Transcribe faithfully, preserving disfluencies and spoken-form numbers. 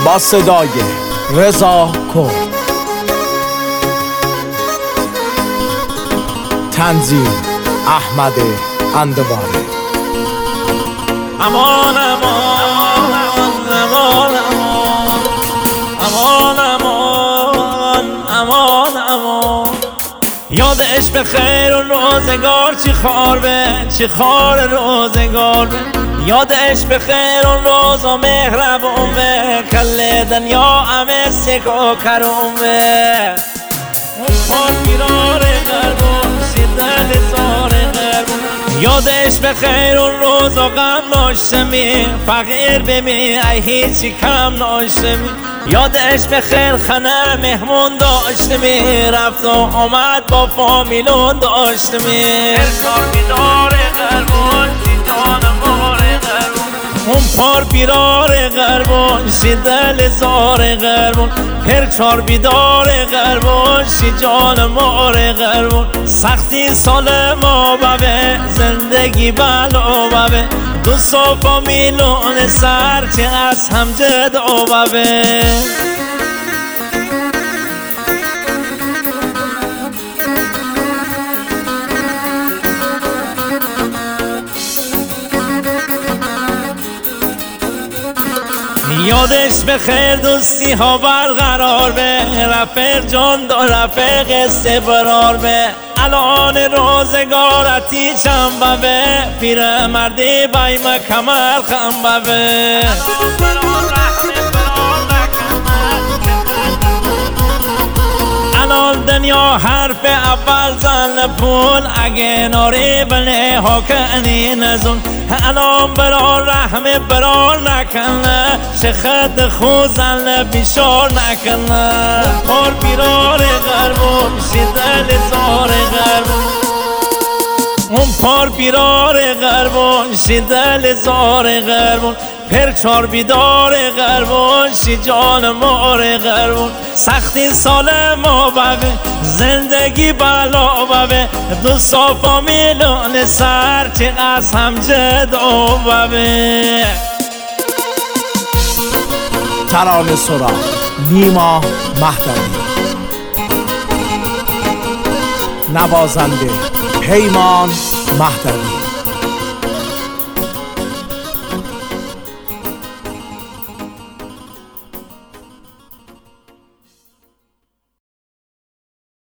با صدای رضا کرد. تنظیم احمد اندواری. امان امان امان امان امان امان امان یادش به خیر و روزگار چی خار به چی خار روزگار به یادش به خیر و روز و مهربون به کل دنیا همه سک و کرون به اون پاک بیرار قربون شدل زار قربون یادش به خیر و روز و غم ناشمی فقیر بمی ای هیچی کم ناشمی یادش به خیر خانه مهمون داشتمی رفت و آمد با فامیلون داشتمی ارشار بیدار قربون جانم اون پار بیرار قربان شی دل زار قربان پرچار بیدار قربان شی جان مار قربان سختی سال ما ببه زندگی بلا ببه دو صفا میلون سر چه از هم جدا ببه یادش به خیر دوستی ها برقرار به رفیق جان دا رفیق استبرار به الان روزگارتی چم به پیر مردی بایم کمر خم به الان دنیا حرف اول زن پول اگه ناری بله ها کنی نزون الان برار رحم برار نکنه چه خد خوزن بیشار نکنه پار بیرار قربون شدل زار قربون اون پار بیرار قربون شدل زار قربون پرچار بیدار قربون شی جان مار قربون سختی سال ما ببه زندگی بلا ببه دو صفا میلون سر چه از هم جدا ببه ترانه سرا نیما مهدوی. نوازنده پیمان مهدوی.